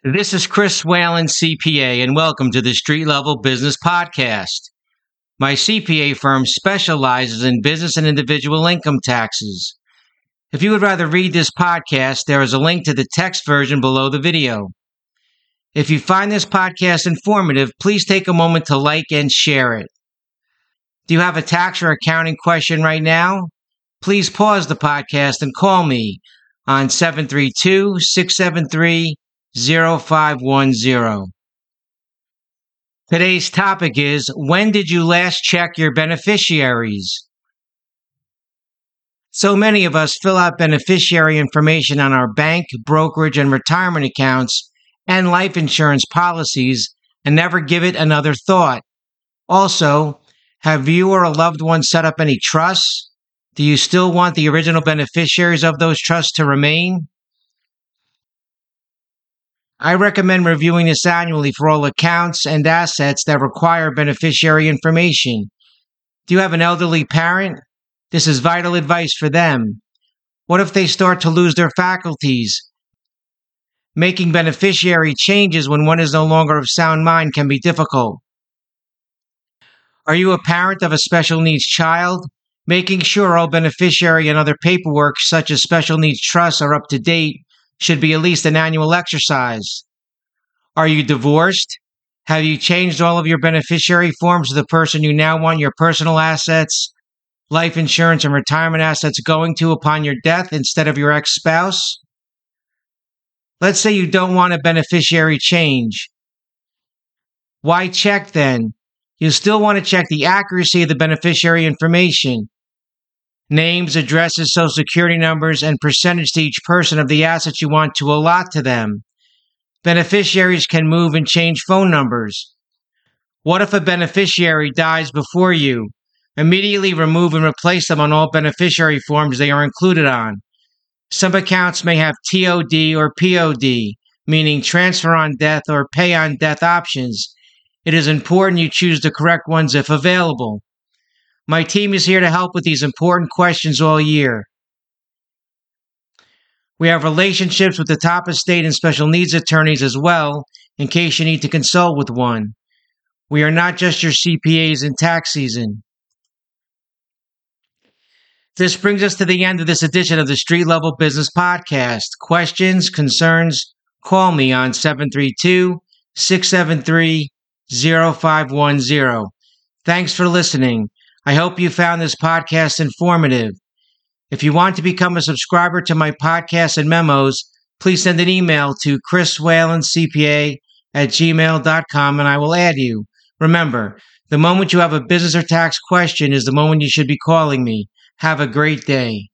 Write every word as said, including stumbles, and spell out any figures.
This is Chris Whalen, C P A, and welcome to the Street Level Business Podcast. My C P A firm specializes in business and individual income taxes. If you would rather read this podcast, there is a link to the text version below the video. If you find this podcast informative, please take a moment to like and share it. Do you have a tax or accounting question right now? Please pause the podcast and call me on seven three two, six seven three, zero five one zero. Today's topic is, when did you last check your beneficiaries? So many of us fill out beneficiary information on our bank, brokerage, and retirement accounts and life insurance policies and never give it another thought. Also, have you or a loved one set up any trusts? Do you still want the original beneficiaries of those trusts to remain? I recommend reviewing this annually for all accounts and assets that require beneficiary information. Do you have an elderly parent? This is vital advice for them. What if they start to lose their faculties? Making beneficiary changes when one is no longer of sound mind can be difficult. Are you a parent of a special needs child? Making sure all beneficiary and other paperwork, such as special needs trusts, are up to date should be at least an annual exercise. Are you divorced? Have you changed all of your beneficiary forms to the person you now want your personal assets, life insurance, and retirement assets going to upon your death instead of your ex-spouse? Let's say you don't want a beneficiary change. Why check then? You still want to check the accuracy of the beneficiary information. Names, addresses, social security numbers, and percentage to each person of the assets you want to allot to them. Beneficiaries can move and change phone numbers. What if a beneficiary dies before you? Immediately remove and replace them on all beneficiary forms they are included on. Some accounts may have T O D or P O D, meaning transfer on death or pay on death options. It is important you choose the correct ones if available. My team is here to help with these important questions all year. We have relationships with the top estate and special needs attorneys as well, in case you need to consult with one. We are not just your C P As in tax season. This brings us to the end of this edition of the Street Level Business Podcast. Questions, concerns, call me on seven three two, six seven three, zero five one zero. Thanks for listening. I hope you found this podcast informative. If you want to become a subscriber to my podcast and memos, please send an email to chriswhalencpa at gmail dot com and I will add you. Remember, the moment you have a business or tax question is the moment you should be calling me. Have a great day.